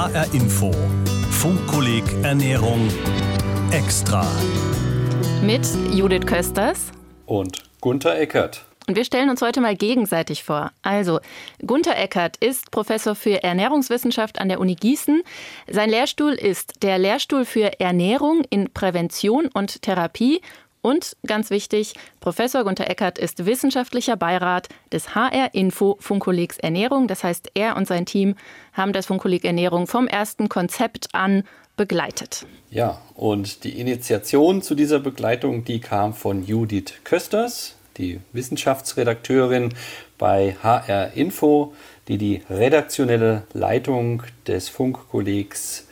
HR Info. Funkkolleg Ernährung extra. Mit Judith Kösters und Gunther Eckert. Und wir stellen uns heute mal gegenseitig vor. Also, Gunther Eckert ist Professor für Ernährungswissenschaft an der Uni Gießen. Sein Lehrstuhl ist der Lehrstuhl für Ernährung in Prävention und Therapie. Und ganz wichtig, Professor Gunther Eckert ist wissenschaftlicher Beirat des HR Info Funkkollegs Ernährung. Das heißt, er und sein Team haben das Funkkolleg Ernährung vom ersten Konzept an begleitet. Ja, und die Initiation zu dieser Begleitung, die kam von Judith Kösters, die Wissenschaftsredakteurin bei HR Info, die redaktionelle Leitung des Funkkollegs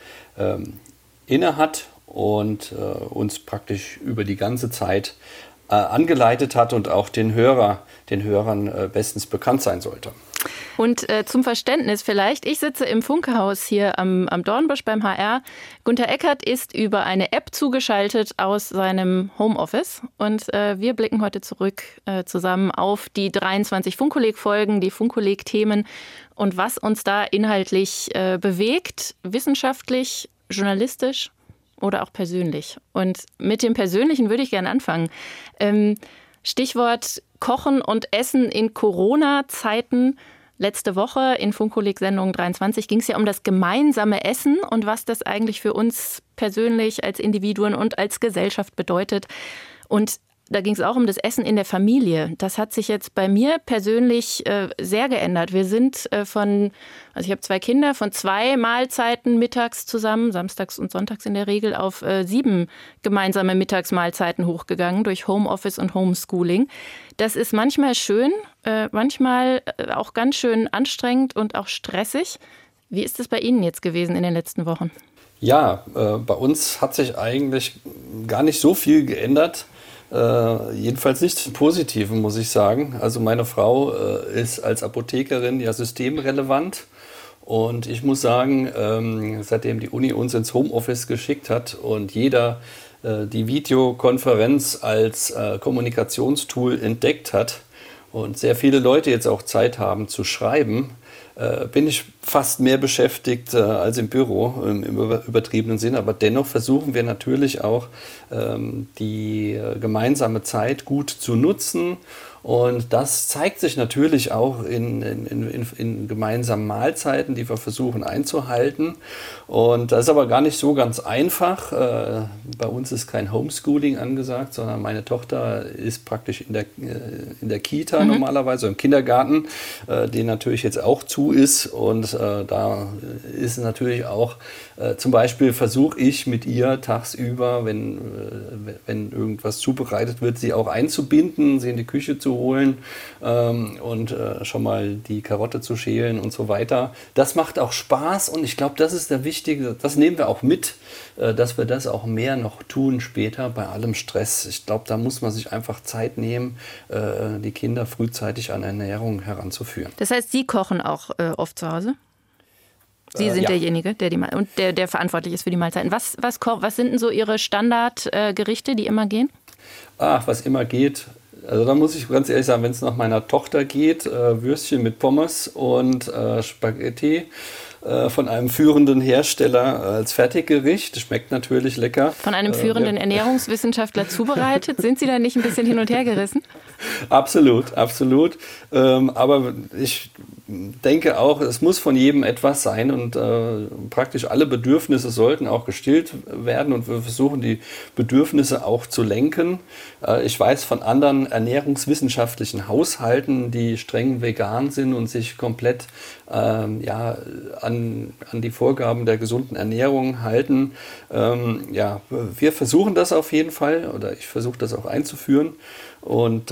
innehat und uns praktisch über die ganze Zeit angeleitet hat und auch den Hörern bestens bekannt sein sollte. Und zum Verständnis vielleicht, ich sitze im Funkehaus hier am Dornbusch beim HR. Gunther Eckert ist über eine App zugeschaltet aus seinem Homeoffice. Und wir blicken heute zurück zusammen auf die 23 Funkkolleg-Folgen, die Funkkolleg-Themen und was uns da inhaltlich bewegt, wissenschaftlich, journalistisch oder auch persönlich. Und mit dem Persönlichen würde ich gerne anfangen. Stichwort Kochen und Essen in Corona-Zeiten. Letzte Woche in Funkkolleg-Sendung 23 ging es ja um das gemeinsame Essen und was das eigentlich für uns persönlich als Individuen und als Gesellschaft bedeutet. Und da ging es auch um das Essen in der Familie. Das hat sich jetzt bei mir persönlich sehr geändert. Wir sind ich habe 2 Kinder, von 2 Mahlzeiten mittags zusammen, samstags und sonntags in der Regel, auf 7 gemeinsame Mittagsmahlzeiten hochgegangen durch Homeoffice und Homeschooling. Das ist manchmal schön, manchmal auch ganz schön anstrengend und auch stressig. Wie ist es bei Ihnen jetzt gewesen in den letzten Wochen? Ja, bei uns hat sich eigentlich gar nicht so viel geändert. Jedenfalls nicht zum Positiven, muss ich sagen. Also meine Frau ist als Apothekerin ja systemrelevant. Und ich muss sagen, seitdem die Uni uns ins Homeoffice geschickt hat und jeder die Videokonferenz als Kommunikationstool entdeckt hat und sehr viele Leute jetzt auch Zeit haben zu schreiben, bin ich fast mehr beschäftigt als im Büro, im übertriebenen Sinn. Aber dennoch versuchen wir natürlich auch, die gemeinsame Zeit gut zu nutzen. Und das zeigt sich natürlich auch in gemeinsamen Mahlzeiten, die wir versuchen einzuhalten. Und das ist aber gar nicht so ganz einfach. Bei uns ist kein Homeschooling angesagt, sondern meine Tochter ist praktisch in der Kita normalerweise, im Kindergarten, die natürlich jetzt auch zu ist. Und da ist natürlich auch, zum Beispiel versuche ich mit ihr tagsüber, wenn irgendwas zubereitet wird, sie auch einzubinden, sie in die Küche zu holen und schon mal die Karotte zu schälen und so weiter. Das macht auch Spaß und ich glaube, das ist der wichtige, das nehmen wir auch mit, dass wir das auch mehr noch tun später bei allem Stress. Ich glaube, da muss man sich einfach Zeit nehmen, die Kinder frühzeitig an Ernährung heranzuführen. Das heißt, Sie kochen auch oft zu Hause? Sie sind derjenige, der verantwortlich ist für die Mahlzeiten. Was sind denn so Ihre Standardgerichte, die immer gehen? Was immer geht. Also da muss ich ganz ehrlich sagen, wenn es nach meiner Tochter geht, Würstchen mit Pommes und Spaghetti von einem führenden Hersteller als Fertiggericht. Schmeckt natürlich lecker. Von einem führenden Ernährungswissenschaftler zubereitet? Sind Sie da nicht ein bisschen hin und her gerissen? Absolut. Aber ich denke auch, es muss von jedem etwas sein und praktisch alle Bedürfnisse sollten auch gestillt werden und wir versuchen die Bedürfnisse auch zu lenken. Ich weiß von anderen ernährungswissenschaftlichen Haushalten, die streng vegan sind und sich komplett an die Vorgaben der gesunden Ernährung halten. Wir versuchen das auf jeden Fall oder ich versuche das auch einzuführen. Und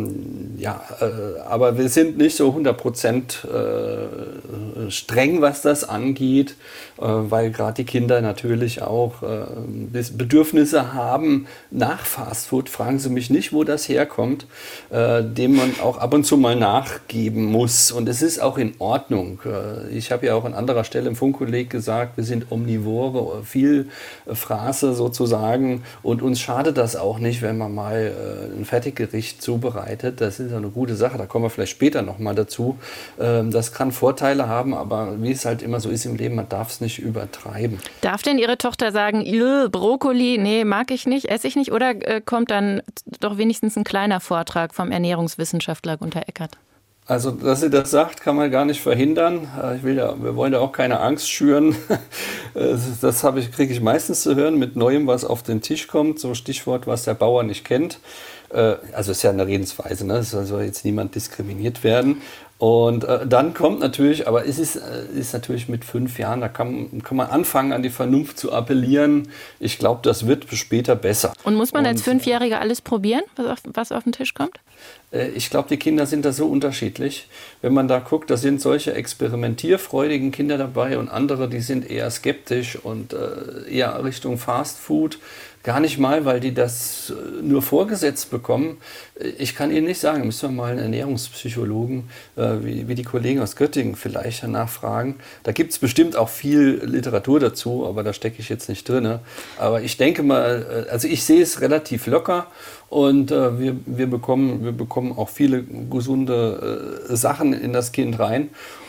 aber wir sind nicht so 100% streng, was das angeht, weil gerade die Kinder natürlich auch Bedürfnisse haben nach Fastfood. Fragen Sie mich nicht, wo das herkommt, dem man auch ab und zu mal nachgeben muss. Und es ist auch in Ordnung. Ich habe ja auch an anderer Stelle im Funkkolleg gesagt, wir sind Omnivore, viel Fraße sozusagen. Und uns schadet das auch nicht, wenn man mal ein Fertiggericht zubereitet. Das ist eine gute Sache. Da kommen wir vielleicht später nochmal dazu. Das kann Vorteile haben, aber wie es halt immer so ist im Leben, man darf es nicht übertreiben. Darf denn Ihre Tochter sagen, Brokkoli, nee, mag ich nicht, esse ich nicht? Oder kommt dann doch wenigstens ein kleiner Vortrag vom Ernährungswissenschaftler Gunter Eckert? Also, dass sie das sagt, kann man gar nicht verhindern. Wir wollen ja auch keine Angst schüren. Das kriege ich meistens zu hören mit Neuem, was auf den Tisch kommt. So Stichwort, was der Bauer nicht kennt. Also ist ja eine Redensweise, ne? Es soll jetzt niemand diskriminiert werden. Und dann kommt natürlich, aber es ist natürlich mit 5 Jahren, da kann man anfangen, an die Vernunft zu appellieren. Ich glaube, das wird später besser. Und muss man als 5-Jähriger alles probieren, was auf den Tisch kommt? Ich glaube, die Kinder sind da so unterschiedlich. Wenn man da guckt, da sind solche experimentierfreudigen Kinder dabei und andere, die sind eher skeptisch und eher Richtung Fast Food. Gar nicht mal, weil die das nur vorgesetzt bekommen. Ich kann Ihnen nicht sagen, müssen wir mal einen Ernährungspsychologen, wie die Kollegen aus Göttingen vielleicht nachfragen. Da gibt es bestimmt auch viel Literatur dazu, aber da stecke ich jetzt nicht drin. Aber ich denke mal, also ich sehe es relativ locker und wir bekommen auch viele gesunde Sachen in das Kind rein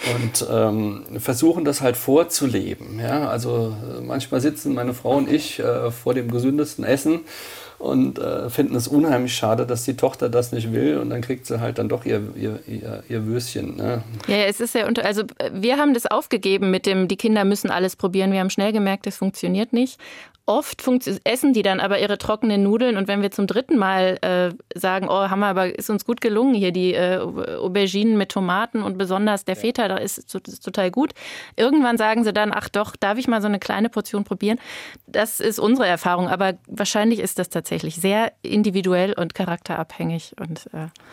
und versuchen das halt vorzuleben. Ja? Also manchmal sitzen meine Frau und ich vor dem gesündesten Essen und finden es unheimlich schade, dass die Tochter das nicht will und dann kriegt sie halt dann doch ihr Würstchen. Ne? Ja, es ist ja also wir haben das aufgegeben mit dem, die Kinder müssen alles probieren. Wir haben schnell gemerkt, das funktioniert nicht. Oft essen die dann aber ihre trockenen Nudeln und wenn wir zum 3. Mal sagen, oh, ist uns gut gelungen hier, die Auberginen mit Tomaten und besonders der Feta, da ist total gut. Irgendwann sagen sie dann, ach doch, darf ich mal so eine kleine Portion probieren? Das ist unsere Erfahrung, aber wahrscheinlich ist das tatsächlich sehr individuell und charakterabhängig und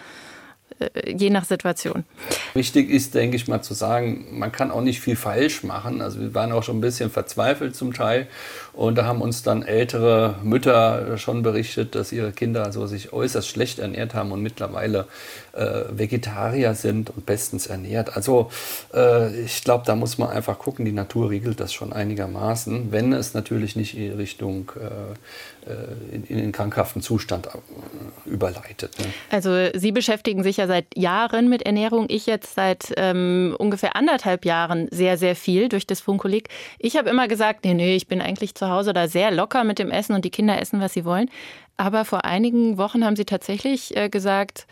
je nach Situation. Wichtig ist, denke ich mal, zu sagen, man kann auch nicht viel falsch machen. Also wir waren auch schon ein bisschen verzweifelt zum Teil. Und da haben uns dann ältere Mütter schon berichtet, dass ihre Kinder also sich äußerst schlecht ernährt haben und mittlerweile Vegetarier sind und bestens ernährt. Also ich glaube, da muss man einfach gucken, die Natur regelt das schon einigermaßen, wenn es natürlich nicht in Richtung in den krankhaften Zustand überleitet. Ne? Also Sie beschäftigen sich ja seit Jahren mit Ernährung, ich jetzt seit ungefähr 1,5 Jahren sehr, sehr viel durch das Funkkolleg. Ich habe immer gesagt, nee, ich bin eigentlich zu Hause da sehr locker mit dem Essen und die Kinder essen, was sie wollen. Aber vor einigen Wochen haben sie tatsächlich gesagt,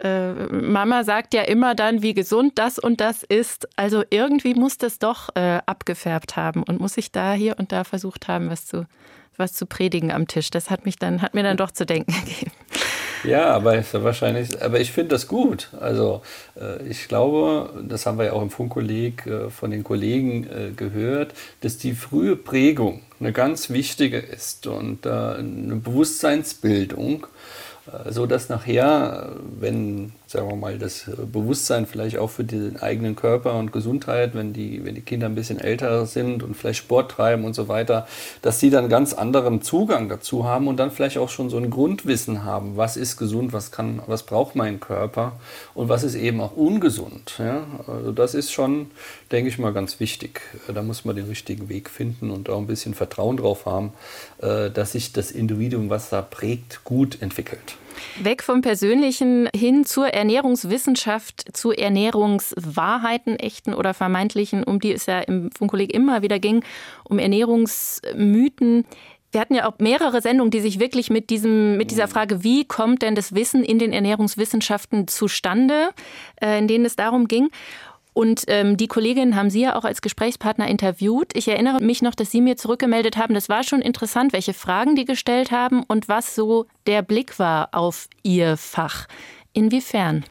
Mama sagt ja immer dann, wie gesund das und das ist. Also irgendwie muss das doch abgefärbt haben und muss ich da hier und da versucht haben, was zu predigen am Tisch. Das hat mir dann doch zu denken gegeben. Ja, aber ich finde das gut. Also ich glaube, das haben wir ja auch im Funkkolleg von den Kollegen gehört, dass die frühe Prägung eine ganz wichtige ist und eine Bewusstseinsbildung, so dass nachher, wenn, sagen wir mal, das Bewusstsein vielleicht auch für den eigenen Körper und Gesundheit, wenn die Kinder ein bisschen älter sind und vielleicht Sport treiben und so weiter, dass sie dann ganz anderen Zugang dazu haben und dann vielleicht auch schon so ein Grundwissen haben, was ist gesund, was braucht mein Körper und was ist eben auch ungesund. Ja? Also das ist schon, denke ich mal, ganz wichtig. Da muss man den richtigen Weg finden und auch ein bisschen Vertrauen drauf haben, dass sich das Individuum, was da prägt, gut entwickelt. Weg vom Persönlichen hin zur Ernährungswissenschaft, zu Ernährungswahrheiten, echten oder vermeintlichen, um die es ja im Funkkolleg immer wieder ging, um Ernährungsmythen. Wir hatten ja auch mehrere Sendungen, die sich wirklich mit dieser Frage, wie kommt denn das Wissen in den Ernährungswissenschaften zustande, in denen es darum ging. Und die Kolleginnen haben Sie ja auch als Gesprächspartner interviewt. Ich erinnere mich noch, dass Sie mir zurückgemeldet haben, das war schon interessant, welche Fragen die gestellt haben und was so der Blick war auf Ihr Fach. Inwiefern?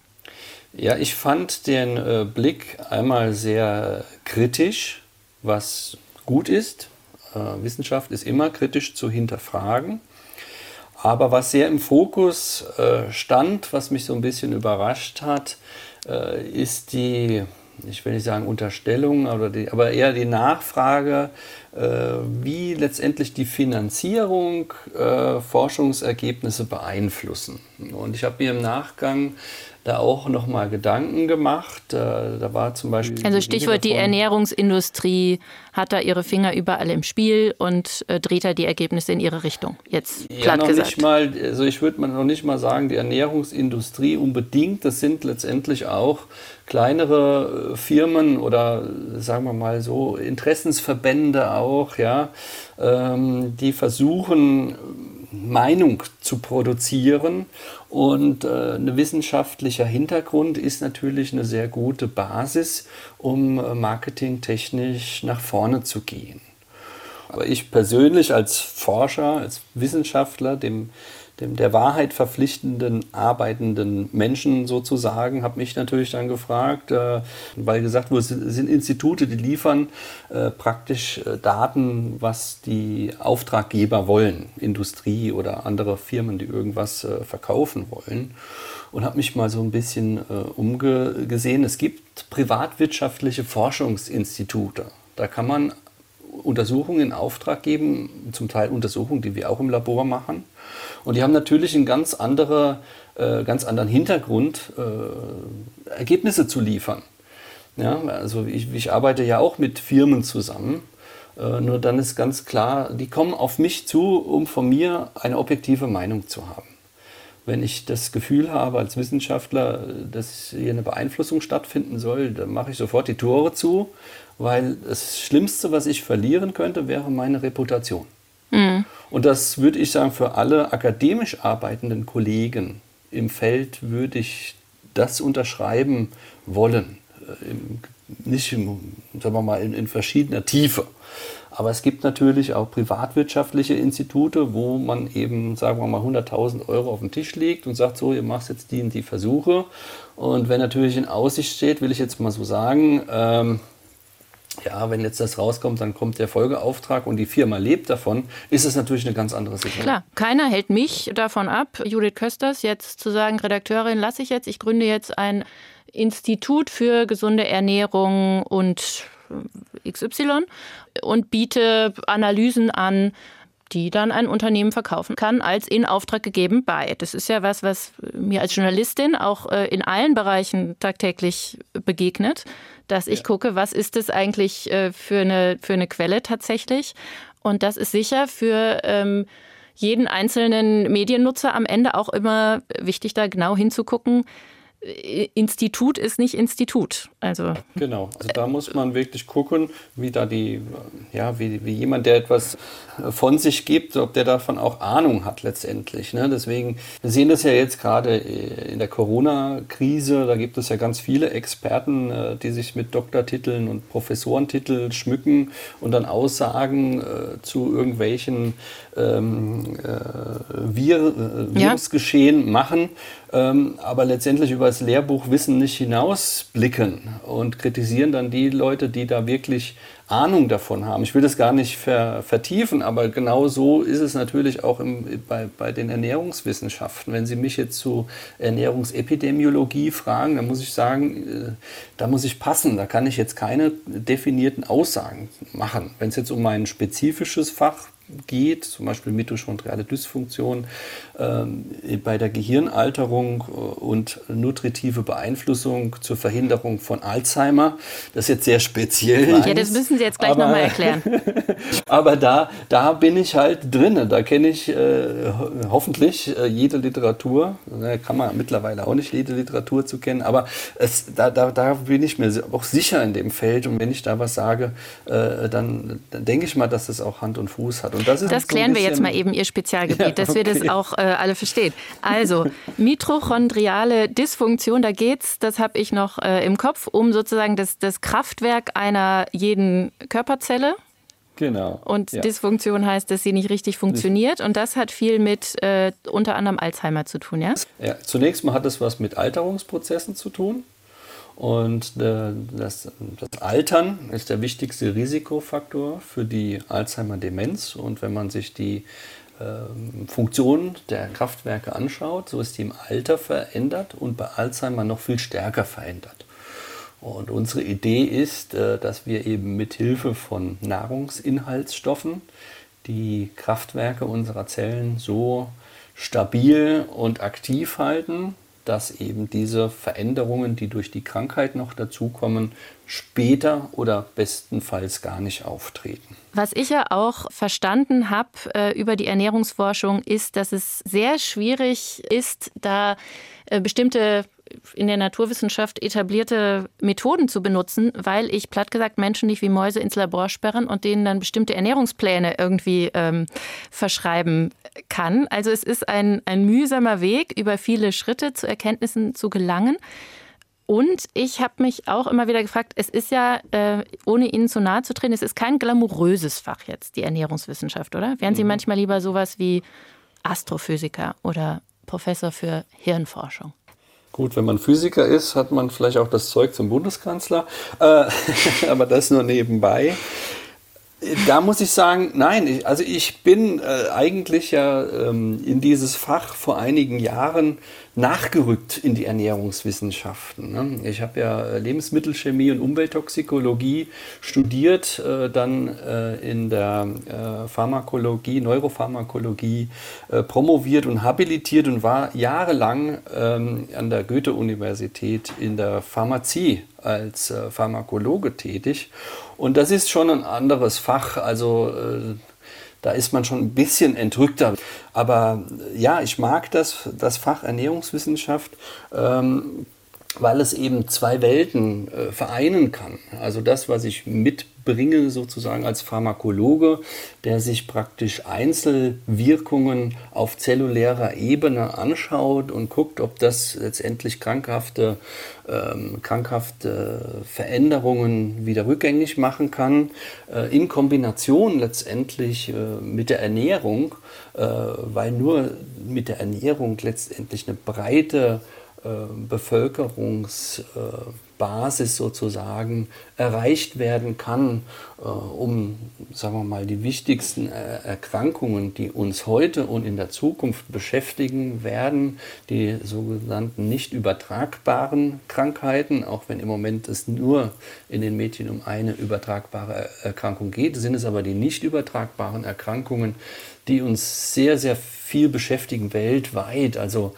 Ja, ich fand den Blick einmal sehr kritisch, was gut ist. Wissenschaft ist immer kritisch zu hinterfragen. Aber was sehr im Fokus stand, was mich so ein bisschen überrascht hat, ist die, ich will nicht sagen Unterstellung, aber eher die Nachfrage, wie letztendlich die Finanzierung Forschungsergebnisse beeinflussen. Und ich habe mir im Nachgang da auch nochmal Gedanken gemacht. Da war zum Beispiel... Also Stichwort, die Ernährungsindustrie hat da ihre Finger überall im Spiel und dreht da die Ergebnisse in ihre Richtung, jetzt platt noch gesagt. Nicht mal, also ich würde noch nicht mal sagen, die Ernährungsindustrie unbedingt. Das sind letztendlich auch kleinere Firmen oder sagen wir mal so Interessensverbände auch, ja, die versuchen, Meinung zu produzieren, und ein wissenschaftlicher Hintergrund ist natürlich eine sehr gute Basis, um marketingtechnisch nach vorne zu gehen. Aber ich persönlich als Forscher, als Wissenschaftler, dem der Wahrheit verpflichtenden, arbeitenden Menschen sozusagen, habe mich natürlich dann gefragt, weil gesagt wurde, es sind Institute, die liefern praktisch Daten, was die Auftraggeber wollen, Industrie oder andere Firmen, die irgendwas verkaufen wollen. Und habe mich mal so ein bisschen umgesehen. Es gibt privatwirtschaftliche Forschungsinstitute. Da kann man Untersuchungen in Auftrag geben, zum Teil Untersuchungen, die wir auch im Labor machen. Und die haben natürlich einen ganz anderen Hintergrund, Ergebnisse zu liefern. Ja, also ich arbeite ja auch mit Firmen zusammen. Nur dann ist ganz klar, die kommen auf mich zu, um von mir eine objektive Meinung zu haben. Wenn ich das Gefühl habe als Wissenschaftler, dass hier eine Beeinflussung stattfinden soll, dann mache ich sofort die Tore zu, weil das Schlimmste, was ich verlieren könnte, wäre meine Reputation. Mhm. Und das würde ich sagen, für alle akademisch arbeitenden Kollegen im Feld würde ich das unterschreiben wollen. Nicht sagen wir mal, in verschiedener Tiefe. Aber es gibt natürlich auch privatwirtschaftliche Institute, wo man eben, sagen wir mal, 100.000 € auf den Tisch legt und sagt, so, ihr macht jetzt die und die Versuche. Und wenn natürlich in Aussicht steht, will ich jetzt mal so sagen, ja, wenn jetzt das rauskommt, dann kommt der Folgeauftrag und die Firma lebt davon, ist es natürlich eine ganz andere Situation. Klar, keiner hält mich davon ab, Judith Kösters, jetzt zu sagen, Redakteurin lasse ich jetzt, ich gründe jetzt ein Institut für gesunde Ernährung und XY und biete Analysen an, die dann ein Unternehmen verkaufen kann, als in Auftrag gegeben bei. Das ist ja was mir als Journalistin auch in allen Bereichen tagtäglich begegnet, dass ich gucke, was ist das eigentlich für eine Quelle tatsächlich. Und das ist sicher für jeden einzelnen Mediennutzer am Ende auch immer wichtig, da genau hinzugucken. Institut ist nicht Institut. Also da muss man wirklich gucken, wie da wie jemand, der etwas von sich gibt, ob der davon auch Ahnung hat letztendlich. Ne? Deswegen, wir sehen das ja jetzt gerade in der Corona-Krise, da gibt es ja ganz viele Experten, die sich mit Doktortiteln und Professorentiteln schmücken und dann Aussagen zu irgendwelchen Virusgeschehen machen, aber letztendlich über das Lehrbuchwissen nicht hinausblicken und kritisieren dann die Leute, die da wirklich Ahnung davon haben. Ich will das gar nicht vertiefen, aber genau so ist es natürlich auch bei den Ernährungswissenschaften. Wenn Sie mich jetzt zu Ernährungsepidemiologie fragen, dann muss ich sagen, da muss ich passen. Da kann ich jetzt keine definierten Aussagen machen. Wenn es jetzt um ein spezifisches Fach geht, zum Beispiel mitochondriale Dysfunktion, bei der Gehirnalterung und nutritive Beeinflussung zur Verhinderung von Alzheimer. Das ist jetzt sehr speziell. Ja, das müssen Sie jetzt gleich nochmal erklären. Aber da bin ich halt drin. Da kenne ich hoffentlich jede Literatur. Da kann man mittlerweile auch nicht jede Literatur zu kennen, aber da bin ich mir auch sicher in dem Feld. Und wenn ich da was sage, dann denke ich mal, dass das auch Hand und Fuß hat. Und das klären wir jetzt mal eben, Ihr Spezialgebiet, dass wir das auch alle verstehen. Also, mitochondriale Dysfunktion, da geht's, das habe ich noch im Kopf, um sozusagen das Kraftwerk einer jeden Körperzelle. Genau. Und Dysfunktion heißt, dass sie nicht richtig funktioniert. Und das hat viel mit unter anderem Alzheimer zu tun, ja? Ja, zunächst mal hat es was mit Alterungsprozessen zu tun. Und das Altern ist der wichtigste Risikofaktor für die Alzheimer-Demenz. Und wenn man sich die Funktion der Kraftwerke anschaut, so ist die im Alter verändert und bei Alzheimer noch viel stärker verändert. Und unsere Idee ist, dass wir eben mit Hilfe von Nahrungsinhaltsstoffen die Kraftwerke unserer Zellen so stabil und aktiv halten, dass eben diese Veränderungen, die durch die Krankheit noch dazukommen, später oder bestenfalls gar nicht auftreten. Was ich ja auch verstanden habe über die Ernährungsforschung, ist, dass es sehr schwierig ist, da bestimmte in der Naturwissenschaft etablierte Methoden zu benutzen, weil ich platt gesagt Menschen nicht wie Mäuse ins Labor sperren und denen dann bestimmte Ernährungspläne irgendwie verschreiben kann. Also es ist ein mühsamer Weg, über viele Schritte zu Erkenntnissen zu gelangen. Und ich habe mich auch immer wieder gefragt, es ist ja, ohne Ihnen zu nahe zu treten, es ist kein glamouröses Fach jetzt, die Ernährungswissenschaft, oder? Wären Sie manchmal lieber sowas wie Astrophysiker oder Professor für Hirnforschung? Gut, wenn man Physiker ist, hat man vielleicht auch das Zeug zum Bundeskanzler, aber das nur nebenbei. Da muss ich sagen, nein, ich bin eigentlich ja in dieses Fach vor einigen Jahren nachgerückt in die Ernährungswissenschaften. Ne? Ich habe ja Lebensmittelchemie und Umwelttoxikologie studiert, dann in der Pharmakologie, Neuropharmakologie promoviert und habilitiert und war jahrelang an der Goethe-Universität in der Pharmazie als Pharmakologe tätig. Und das ist schon ein anderes Fach, also da ist man schon ein bisschen entrückter. Aber ja, ich mag das Fach Ernährungswissenschaft, weil es eben zwei Welten vereinen kann. Also das, was ich mitbringe sozusagen als Pharmakologe, der sich praktisch Einzelwirkungen auf zellulärer Ebene anschaut und guckt, ob das letztendlich krankhafte Veränderungen wieder rückgängig machen kann, in Kombination letztendlich mit der Ernährung, weil nur mit der Ernährung letztendlich eine breite Bevölkerungsbasis sozusagen erreicht werden kann, um, sagen wir mal, die wichtigsten Erkrankungen, die uns heute und in der Zukunft beschäftigen werden, die sogenannten nicht übertragbaren Krankheiten, auch wenn im Moment es nur in den Mädchen um eine übertragbare Erkrankung geht, sind es aber die nicht übertragbaren Erkrankungen, die uns sehr, sehr viel beschäftigen weltweit, also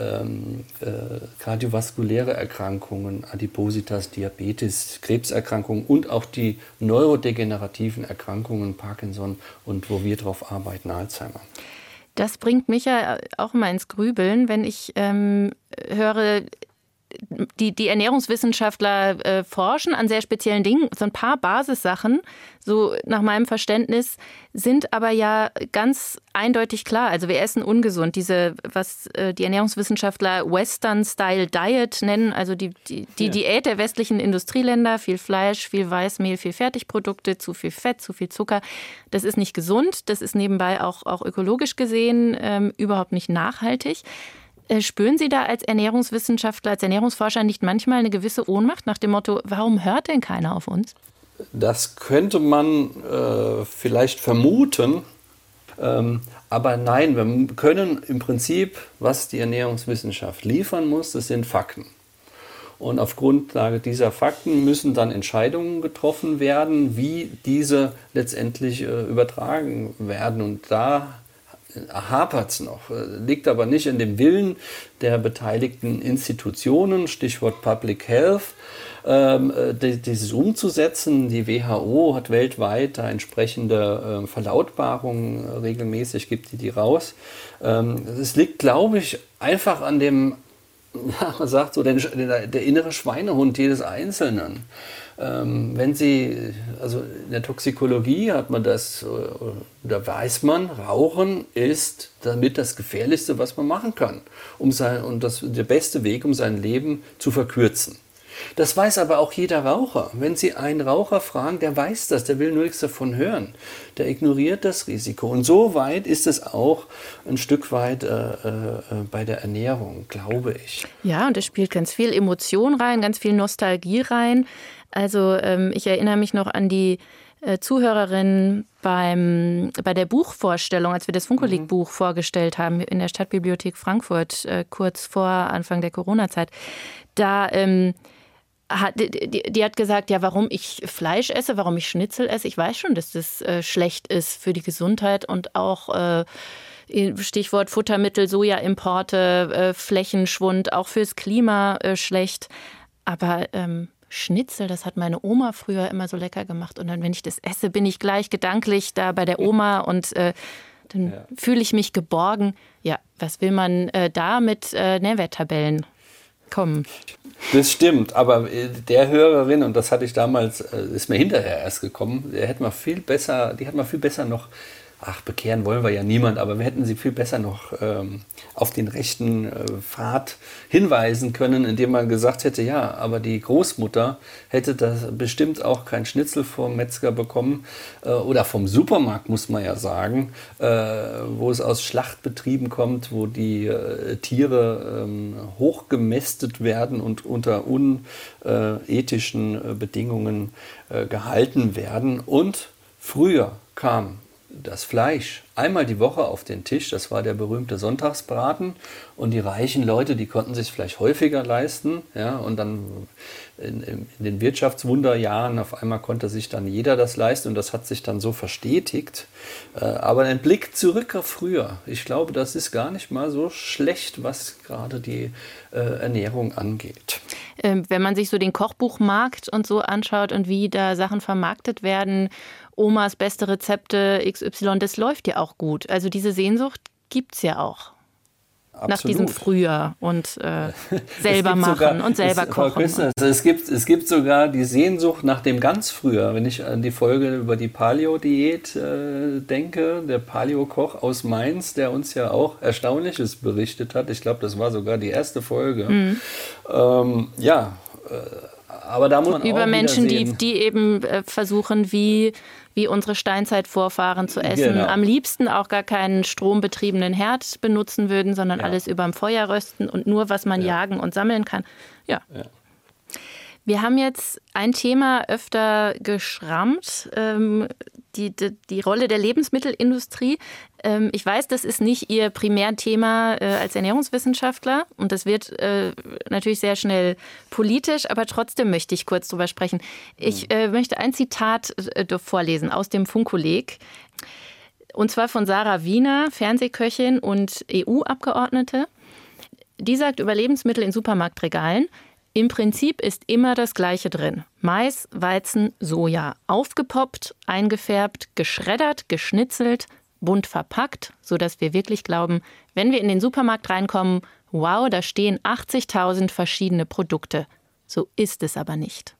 kardiovaskuläre Erkrankungen, Adipositas, Diabetes, Krebserkrankungen und auch die neurodegenerativen Erkrankungen, Parkinson und wo wir drauf arbeiten, Alzheimer. Das bringt mich ja auch mal ins Grübeln, wenn ich höre, die Ernährungswissenschaftler forschen an sehr speziellen Dingen. So ein paar Basissachen, so nach meinem Verständnis, sind aber ja ganz eindeutig klar. Also wir essen ungesund. Was die Ernährungswissenschaftler Western-Style-Diet nennen, also die Diät der westlichen Industrieländer, viel Fleisch, viel Weißmehl, viel Fertigprodukte, zu viel Fett, zu viel Zucker. Das ist nicht gesund. Das ist nebenbei auch ökologisch gesehen überhaupt nicht nachhaltig. Spüren Sie da als Ernährungswissenschaftler, als Ernährungsforscher nicht manchmal eine gewisse Ohnmacht nach dem Motto, warum hört denn keiner auf uns? Das könnte man vielleicht vermuten, aber nein, wir können im Prinzip, was die Ernährungswissenschaft liefern muss, das sind Fakten. Und auf Grundlage dieser Fakten müssen dann Entscheidungen getroffen werden, wie diese letztendlich übertragen werden. Und da hapert es noch, liegt aber nicht in dem Willen der beteiligten Institutionen, Stichwort Public Health, dieses umzusetzen. Die WHO hat weltweit da entsprechende Verlautbarungen regelmäßig, gibt die raus. Es liegt, glaube ich, einfach an dem, man sagt so, der innere Schweinehund jedes Einzelnen. Wenn Sie, also in der Toxikologie hat man das, da weiß man, Rauchen ist damit das Gefährlichste, was man machen kann, der beste Weg, um sein Leben zu verkürzen. Das weiß aber auch jeder Raucher. Wenn Sie einen Raucher fragen, der weiß das, der will nur nichts davon hören. Der ignoriert das Risiko. Und so weit ist es auch ein Stück weit bei der Ernährung, glaube ich. Ja, und es spielt ganz viel Emotion rein, ganz viel Nostalgie rein. Also ich erinnere mich noch an die Zuhörerin bei der Buchvorstellung, als wir das Funkkolleg-Buch vorgestellt haben in der Stadtbibliothek Frankfurt, kurz vor Anfang der Corona-Zeit. Da die hat gesagt, ja, warum ich Fleisch esse, warum ich Schnitzel esse. Ich weiß schon, dass das schlecht ist für die Gesundheit und auch Stichwort Futtermittel, Sojaimporte, Flächenschwund, auch fürs Klima schlecht. Aber Schnitzel, das hat meine Oma früher immer so lecker gemacht. Und dann, wenn ich das esse, bin ich gleich gedanklich da bei der Oma und dann fühle ich mich geborgen. Ja, was will man da mit Nährwerttabellen kommen? Das stimmt, aber der Hörerin, und das hatte ich damals, ist mir hinterher erst gekommen, die hat man viel besser noch, bekehren wollen wir ja niemand, aber wir hätten sie viel besser noch auf den rechten Pfad hinweisen können, indem man gesagt hätte, ja, aber die Großmutter hätte das bestimmt auch kein Schnitzel vom Metzger bekommen oder vom Supermarkt, muss man ja sagen, wo es aus Schlachtbetrieben kommt, wo die Tiere hochgemästet werden und unter unethischen Bedingungen gehalten werden. Und früher kam das Fleisch einmal die Woche auf den Tisch, das war der berühmte Sonntagsbraten, und die reichen Leute, die konnten sich vielleicht häufiger leisten, ja, und dann in den Wirtschaftswunderjahren auf einmal konnte sich dann jeder das leisten und das hat sich dann so verstetigt. Aber ein Blick zurück auf früher, ich glaube, das ist gar nicht mal so schlecht, was gerade die Ernährung angeht. Wenn man sich so den Kochbuchmarkt und so anschaut und wie da Sachen vermarktet werden, Omas beste Rezepte XY, das läuft ja auch gut. Also diese Sehnsucht gibt es ja auch. Absolut. Nach diesem Frühjahr und selber machen sogar, und selber kochen. Es gibt sogar die Sehnsucht nach dem ganz Früher. Wenn ich an die Folge über die Paleo-Diät denke, der Paleo-Koch aus Mainz, der uns ja auch Erstaunliches berichtet hat. Ich glaube, das war sogar die erste Folge. Aber da muss man über auch Menschen, sehen, die eben versuchen, wie unsere Steinzeitvorfahren zu essen. Genau. Am liebsten auch gar keinen strombetriebenen Herd benutzen würden, sondern alles überm Feuer rösten und nur, was man jagen und sammeln kann. Ja. Wir haben jetzt ein Thema öfter geschrammt, die Rolle der Lebensmittelindustrie. Ich weiß, das ist nicht Ihr Primärthema als Ernährungswissenschaftler und das wird natürlich sehr schnell politisch, aber trotzdem möchte ich kurz drüber sprechen. Ich möchte ein Zitat vorlesen aus dem Funkkolleg. Und zwar von Sarah Wiener, Fernsehköchin und EU-Abgeordnete. Die sagt über Lebensmittel in Supermarktregalen: Im Prinzip ist immer das Gleiche drin. Mais, Weizen, Soja. Aufgepoppt, eingefärbt, geschreddert, geschnitzelt, bunt verpackt, sodass wir wirklich glauben, wenn wir in den Supermarkt reinkommen, wow, da stehen 80.000 verschiedene Produkte. So ist es aber nicht.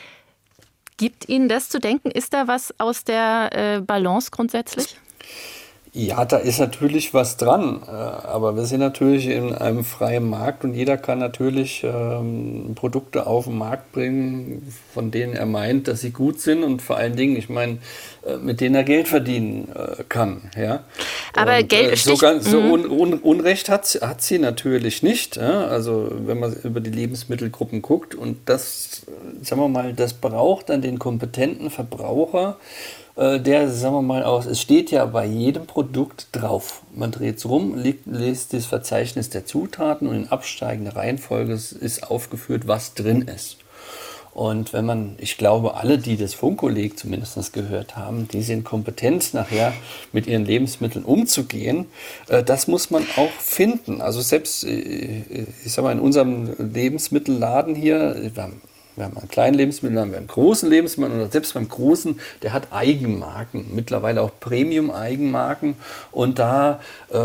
Gibt Ihnen das zu denken? Ist da was aus der Balance grundsätzlich? Ja, da ist natürlich was dran, aber wir sind natürlich in einem freien Markt und jeder kann natürlich Produkte auf den Markt bringen, von denen er meint, dass sie gut sind und vor allen Dingen, ich meine, mit denen er Geld verdienen kann. Ja? Aber und, Geld Unrecht hat sie natürlich nicht. Ja? Also wenn man über die Lebensmittelgruppen guckt und das, sagen wir mal, das braucht dann den kompetenten Verbraucher, der, sagen wir mal, es steht ja bei jedem Produkt drauf. Man dreht es rum, liest das Verzeichnis der Zutaten und in absteigender Reihenfolge ist aufgeführt, was drin ist. Und wenn man, ich glaube, alle, die das Funkkolleg zumindest gehört haben, die sind kompetent, nachher mit ihren Lebensmitteln umzugehen. Das muss man auch finden. Also selbst, ich sag mal, in unserem Lebensmittelladen hier, wir haben einen kleinen Lebensmittel, wir haben einen großen Lebensmittel und selbst beim großen, der hat Eigenmarken, mittlerweile auch Premium-Eigenmarken und da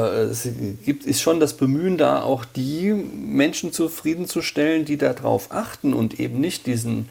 ist schon das Bemühen da, auch die Menschen zufriedenzustellen, die darauf achten und eben nicht diesen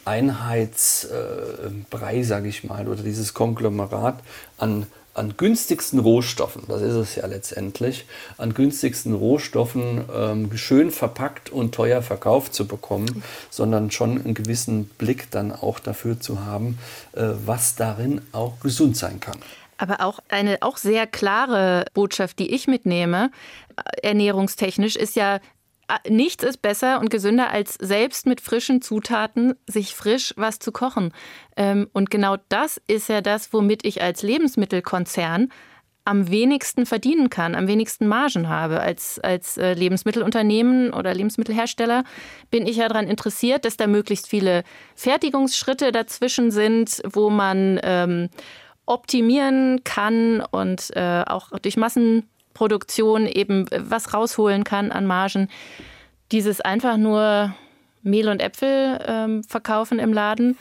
Einheitsbrei, sage ich mal, oder dieses Konglomerat an günstigsten Rohstoffen, das ist es ja letztendlich, an günstigsten Rohstoffen schön verpackt und teuer verkauft zu bekommen, sondern schon einen gewissen Blick dann auch dafür zu haben, was darin auch gesund sein kann. Aber auch eine sehr klare Botschaft, die ich mitnehme, ernährungstechnisch, ist ja, nichts ist besser und gesünder, als selbst mit frischen Zutaten sich frisch was zu kochen. Und genau das ist ja das, womit ich als Lebensmittelkonzern am wenigsten verdienen kann, am wenigsten Margen habe. Als Lebensmittelunternehmen oder Lebensmittelhersteller bin ich ja daran interessiert, dass da möglichst viele Fertigungsschritte dazwischen sind, wo man optimieren kann und auch durch Massenproduktion eben was rausholen kann an Margen. Dieses einfach nur Mehl und Äpfel verkaufen im Laden,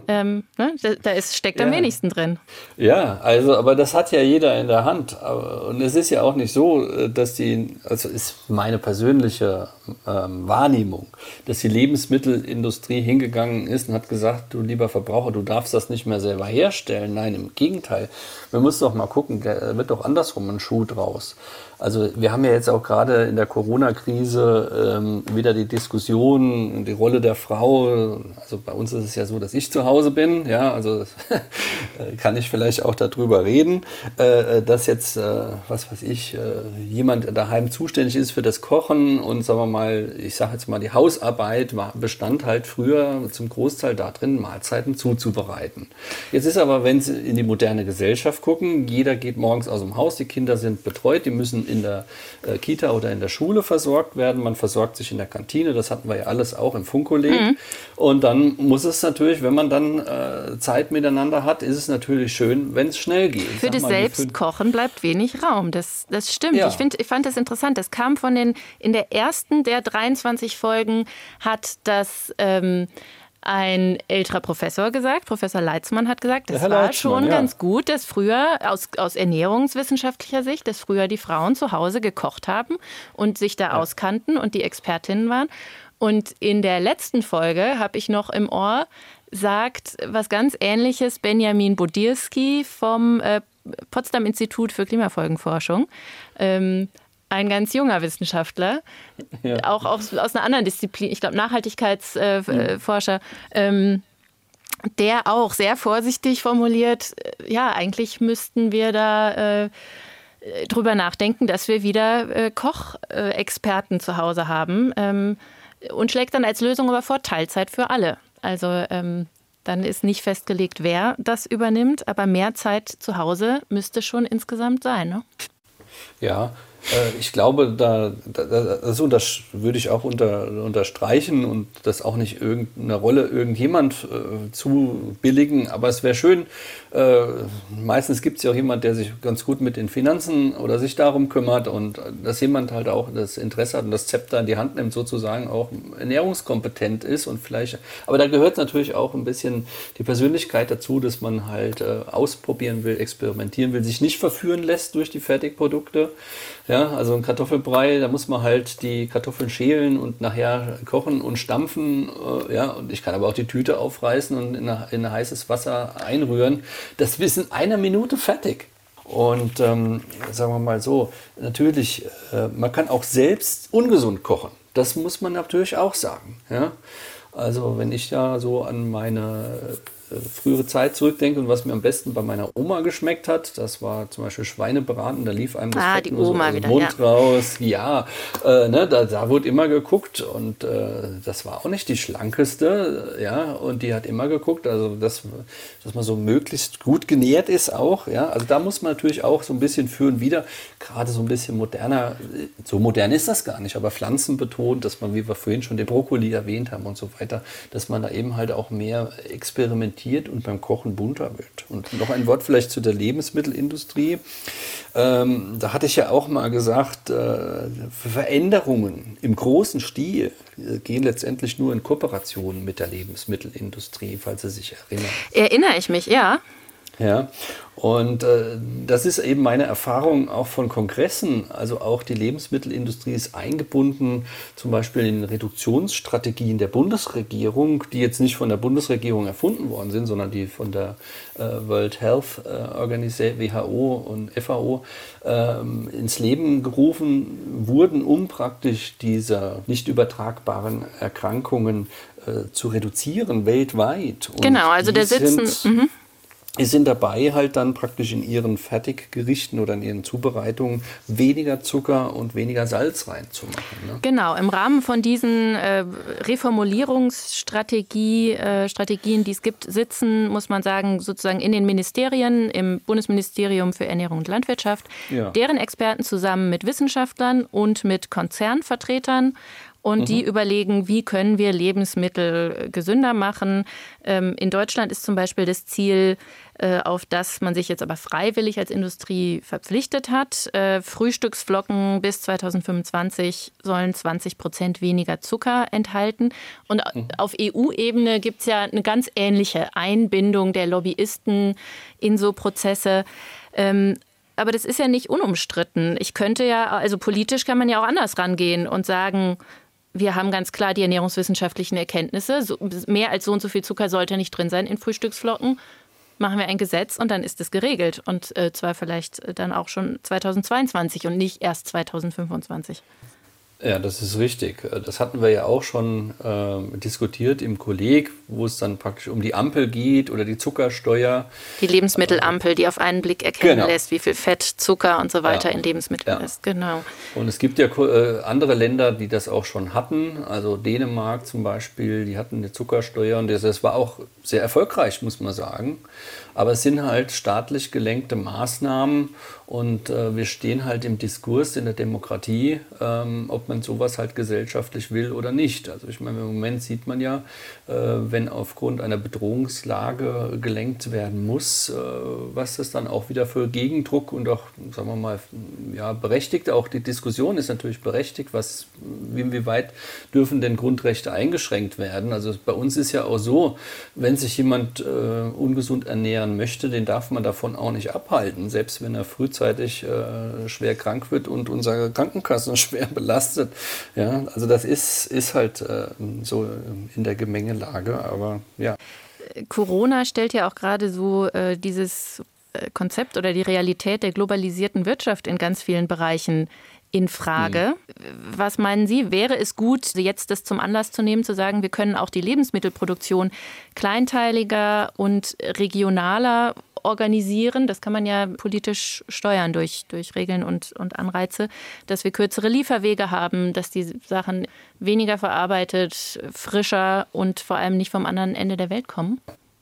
da steckt am wenigsten drin. Ja, aber das hat ja jeder in der Hand. Und es ist ja auch nicht so, dass also ist meine persönliche Wahrnehmung, dass die Lebensmittelindustrie hingegangen ist und hat gesagt, du lieber Verbraucher, du darfst das nicht mehr selber herstellen. Nein, im Gegenteil. Wir müssen doch mal gucken, da wird doch andersrum ein Schuh draus. Also wir haben ja jetzt auch gerade in der Corona-Krise wieder die Diskussion, die Rolle der Frau. Also bei uns ist es ja so, dass ich zu Hause bin. Ja, also kann ich vielleicht auch darüber reden, dass jetzt, jemand daheim zuständig ist für das Kochen und sagen wir mal, ich sage jetzt mal, die Hausarbeit bestand halt früher zum Großteil darin, Mahlzeiten zuzubereiten. Jetzt ist aber, wenn Sie in die moderne Gesellschaft gucken, jeder geht morgens aus dem Haus, die Kinder sind betreut, die müssen in der Kita oder in der Schule versorgt werden. Man versorgt sich in der Kantine, das hatten wir ja alles auch im Funkkolleg. Mhm. Und dann muss es natürlich, wenn man dann Zeit miteinander hat, ist es natürlich schön, wenn es schnell geht. Für das Selbstkochen bleibt wenig Raum, das stimmt. Ja. Ich fand das interessant, das kam in der ersten der 23 Folgen hat das ein älterer Professor gesagt, Professor Leitzmann hat gesagt, das war schon ganz gut, dass früher aus ernährungswissenschaftlicher Sicht, dass früher die Frauen zu Hause gekocht haben und sich da auskannten und die Expertinnen waren. Und in der letzten Folge habe ich noch im Ohr, sagt was ganz Ähnliches Benjamin Bodirski vom Potsdam Institut für Klimafolgenforschung. Ein ganz junger Wissenschaftler, auch aus einer anderen Disziplin, ich glaube Nachhaltigkeitsforscher, der auch sehr vorsichtig formuliert, ja, eigentlich müssten wir da drüber nachdenken, dass wir wieder Kochexperten zu Hause haben und schlägt dann als Lösung aber vor Teilzeit für alle. Also dann ist nicht festgelegt, wer das übernimmt, aber mehr Zeit zu Hause müsste schon insgesamt sein, ne? Ja, ich glaube, das würde ich auch unterstreichen und das auch nicht irgendeine Rolle irgendjemand zu billigen. Aber es wäre schön, meistens gibt es ja auch jemand, der sich ganz gut mit den Finanzen oder sich darum kümmert und dass jemand halt auch das Interesse hat und das Zepter in die Hand nimmt, sozusagen auch ernährungskompetent ist und vielleicht. Aber da gehört natürlich auch ein bisschen die Persönlichkeit dazu, dass man halt ausprobieren will, experimentieren will, sich nicht verführen lässt durch die Fertigprodukte. Ja, also ein Kartoffelbrei, da muss man halt die Kartoffeln schälen und nachher kochen und stampfen. Und ich kann aber auch die Tüte aufreißen und in heißes Wasser einrühren. Das ist in einer Minute fertig. Und sagen wir mal so, natürlich, man kann auch selbst ungesund kochen. Das muss man natürlich auch sagen. Ja? Also wenn ich da so an meine frühere Zeit zurückdenke und was mir am besten bei meiner Oma geschmeckt hat, das war zum Beispiel Schweinebraten, da lief einem das Fett nur so aus dem Mund raus. Ja, da wurde immer geguckt und das war auch nicht die schlankeste, ja, und die hat immer geguckt, also dass man so möglichst gut genährt ist auch, ja, also da muss man natürlich auch so ein bisschen führen wieder, gerade so ein bisschen moderner, so modern ist das gar nicht, aber pflanzenbetont, dass man, wie wir vorhin schon den Brokkoli erwähnt haben und so weiter, dass man da eben halt auch mehr experimentiert und beim Kochen bunter wird. Und noch ein Wort vielleicht zu der Lebensmittelindustrie. Da hatte ich ja auch mal gesagt, Veränderungen im großen Stil gehen letztendlich nur in Kooperation mit der Lebensmittelindustrie, falls Sie sich erinnern. Erinnere ich mich, ja. Ja, und das ist eben meine Erfahrung auch von Kongressen. Also auch die Lebensmittelindustrie ist eingebunden, zum Beispiel in Reduktionsstrategien der Bundesregierung, die jetzt nicht von der Bundesregierung erfunden worden sind, sondern die von der World Health Organization, WHO und FAO, ins Leben gerufen wurden, um praktisch diese nicht übertragbaren Erkrankungen zu reduzieren weltweit. Und genau, also da sitzen... sind dabei, halt dann praktisch in ihren Fertiggerichten oder in ihren Zubereitungen weniger Zucker und weniger Salz reinzumachen. Ne? Genau, im Rahmen von diesen Reformulierungsstrategien, die es gibt, sitzen, muss man sagen, sozusagen in den Ministerien, im Bundesministerium für Ernährung und Landwirtschaft, deren Experten zusammen mit Wissenschaftlern und mit Konzernvertretern. Und die überlegen, wie können wir Lebensmittel gesünder machen. In Deutschland ist zum Beispiel das Ziel, auf das man sich jetzt aber freiwillig als Industrie verpflichtet hat. Frühstücksflocken bis 2025 sollen 20% weniger Zucker enthalten. Und auf EU-Ebene gibt es ja eine ganz ähnliche Einbindung der Lobbyisten in so Prozesse. Aber das ist ja nicht unumstritten. Also politisch kann man ja auch anders rangehen und sagen, wir haben ganz klar die ernährungswissenschaftlichen Erkenntnisse. Mehr als so und so viel Zucker sollte nicht drin sein in Frühstücksflocken. Machen wir ein Gesetz und dann ist es geregelt. Und zwar vielleicht dann auch schon 2022 und nicht erst 2025. Ja, das ist richtig. Das hatten wir ja auch schon diskutiert im Kolleg, wo es dann praktisch um die Ampel geht oder die Zuckersteuer. Die Lebensmittelampel, die auf einen Blick erkennen lässt, wie viel Fett, Zucker und so weiter in Lebensmitteln ist. Genau. Und es gibt ja andere Länder, die das auch schon hatten. Also Dänemark zum Beispiel, die hatten eine Zuckersteuer und das war auch sehr erfolgreich, muss man sagen. Aber es sind halt staatlich gelenkte Maßnahmen und wir stehen halt im Diskurs in der Demokratie, ob man sowas halt gesellschaftlich will oder nicht. Also ich meine, im Moment sieht man ja, wenn aufgrund einer Bedrohungslage gelenkt werden muss, was das dann auch wieder für Gegendruck und auch, sagen wir mal, ja, berechtigt, auch die Diskussion ist natürlich berechtigt, inwieweit dürfen denn Grundrechte eingeschränkt werden. Also bei uns ist ja auch so, wenn sich jemand ungesund ernähren möchte, den darf man davon auch nicht abhalten, selbst wenn er frühzeitig schwer krank wird und unsere Krankenkassen schwer belastet. Ja, also das ist halt so in der Gemengelage, aber ja. Corona stellt ja auch gerade so dieses Konzept oder die Realität der globalisierten Wirtschaft in ganz vielen Bereichen in Frage. Was meinen Sie, wäre es gut, jetzt das zum Anlass zu nehmen, zu sagen, wir können auch die Lebensmittelproduktion kleinteiliger und regionaler organisieren? Das kann man ja politisch steuern durch Regeln und Anreize, dass wir kürzere Lieferwege haben, dass die Sachen weniger verarbeitet, frischer und vor allem nicht vom anderen Ende der Welt kommen?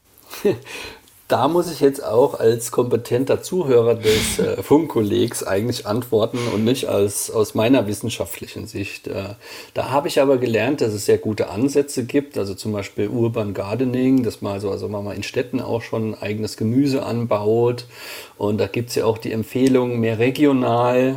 Da muss ich jetzt auch als kompetenter Zuhörer des Funkkollegs eigentlich antworten und nicht aus meiner wissenschaftlichen Sicht. Da habe ich aber gelernt, dass es sehr gute Ansätze gibt, also zum Beispiel Urban Gardening, dass man man mal in Städten auch schon eigenes Gemüse anbaut. Und da gibt es ja auch die Empfehlung, mehr regional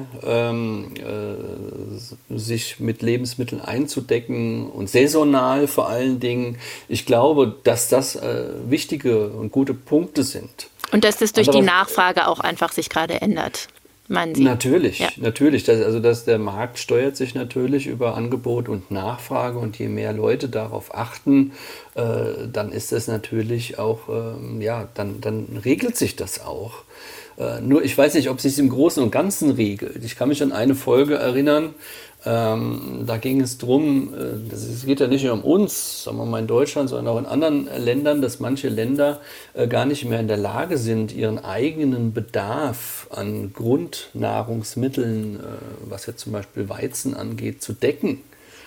sich mit Lebensmitteln einzudecken und saisonal vor allen Dingen. Ich glaube, dass das wichtige und gute Punkte sind. Und dass das durch die Nachfrage auch einfach sich gerade ändert, meinen Sie? Natürlich, natürlich. Der Markt steuert sich natürlich über Angebot und Nachfrage und je mehr Leute darauf achten, dann ist das natürlich auch, dann regelt sich das auch. Nur ich weiß nicht, ob es sich im Großen und Ganzen regelt. Ich kann mich an eine Folge erinnern, da ging es darum, es geht ja nicht nur um uns, sagen wir mal in Deutschland, sondern auch in anderen Ländern, dass manche Länder gar nicht mehr in der Lage sind, ihren eigenen Bedarf an Grundnahrungsmitteln, was jetzt zum Beispiel Weizen angeht, zu decken.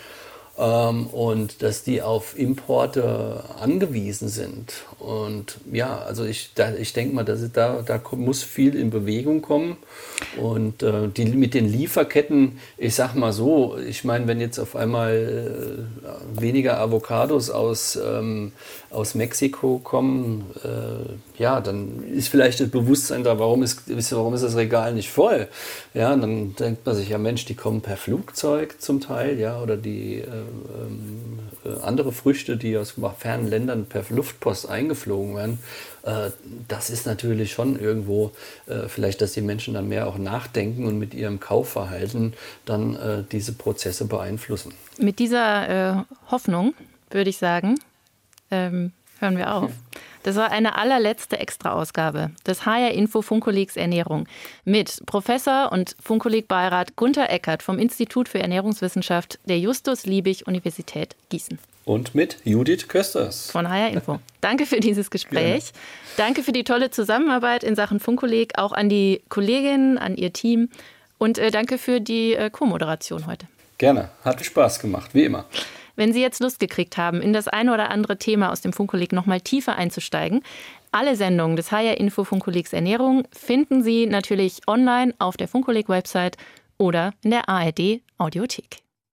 Und dass die auf Importe angewiesen sind. Und ja, also ich denke mal, da muss viel in Bewegung kommen. Und mit den Lieferketten, ich sag mal so, ich meine, wenn jetzt auf einmal weniger Avocados aus Mexiko kommen, dann ist vielleicht das Bewusstsein da, warum ist das Regal nicht voll? Ja, dann denkt man sich, ja Mensch, die kommen per Flugzeug zum Teil, ja, oder die andere Früchte, die aus fernen Ländern per Luftpost eingeflogen werden. Das ist natürlich schon irgendwo vielleicht, dass die Menschen dann mehr auch nachdenken und mit ihrem Kaufverhalten dann diese Prozesse beeinflussen. Mit dieser Hoffnung, würde ich sagen, hören wir auf. Das war eine allerletzte Extra-Ausgabe des HR Info Funkkollegs Ernährung mit Professor und Funkkolleg-Beirat Gunter Eckert vom Institut für Ernährungswissenschaft der Justus-Liebig-Universität Gießen. und mit Judith Kösters von HR Info. Danke für dieses Gespräch. Gerne. Danke für die tolle Zusammenarbeit in Sachen Funkkolleg, auch an die Kolleginnen, an Ihr Team und danke für die Co-Moderation heute. Gerne, hat Spaß gemacht, wie immer. Wenn Sie jetzt Lust gekriegt haben, in das eine oder andere Thema aus dem Funkkolleg noch mal tiefer einzusteigen, alle Sendungen des HR Info Funkkollegs Ernährung finden Sie natürlich online auf der Funkkolleg-Website oder in der ARD Audiothek.